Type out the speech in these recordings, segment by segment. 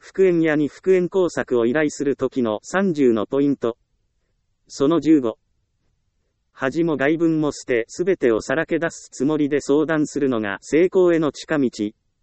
復縁屋に復縁工作を依頼するときの30のポイント。その15。恥も外聞も捨て、すべてをさらけ出すつもりで相談するのが成功への近道。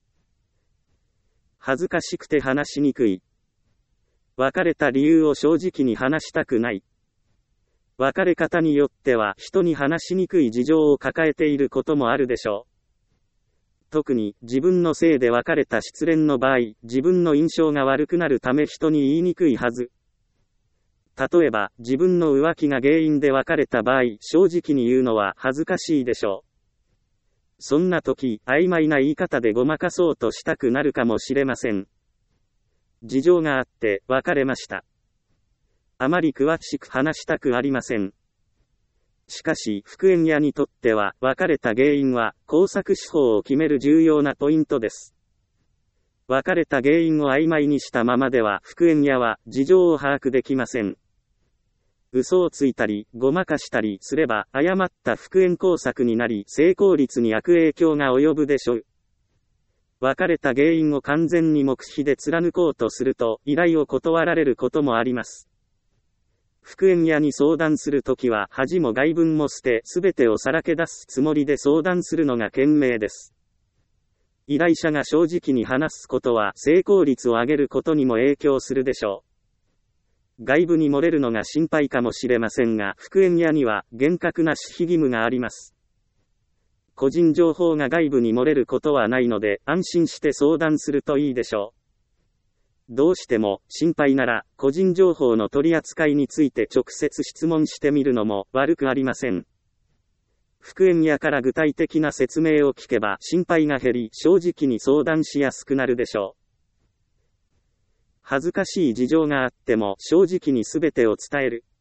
恥ずかしくて話しにくい。別れた理由を正直に話したくない。別れ方によっては人に話しにくい事情を抱えていることもあるでしょう。特に自分のせいで別れた失恋の場合、自分の印象が悪くなるため人に言いにくいはず。例えば、自分の浮気が原因で別れた場合、正直に言うのは恥ずかしいでしょう。そんな時、曖昧な言い方でごまかそうとしたくなるかもしれません。事情があって別れました。あまり詳しく話したくありません。しかし、復縁屋にとっては、別れた原因は、工作手法を決める重要なポイントです。別れた原因を曖昧にしたままでは、復縁屋は、事情を把握できません。嘘をついたり、ごまかしたりすれば、誤った復縁工作になり、成功率に悪影響が及ぶでしょう。別れた原因を完全に黙秘で貫こうとすると、依頼を断られることもあります。復縁屋に相談するときは恥も外聞も捨て、すべてをさらけ出すつもりで相談するのが賢明です。依頼者が正直に話すことは成功率を上げることにも影響するでしょう。外部に漏れるのが心配かもしれませんが、復縁屋には厳格な守秘義務があります。個人情報が外部に漏れることはないので、安心して相談するといいでしょう。どうしても心配なら個人情報の取り扱いについて直接質問してみるのも悪くありません。復縁屋から具体的な説明を聞けば心配が減り正直に相談しやすくなるでしょう。恥ずかしい事情があっても正直に全てを伝える。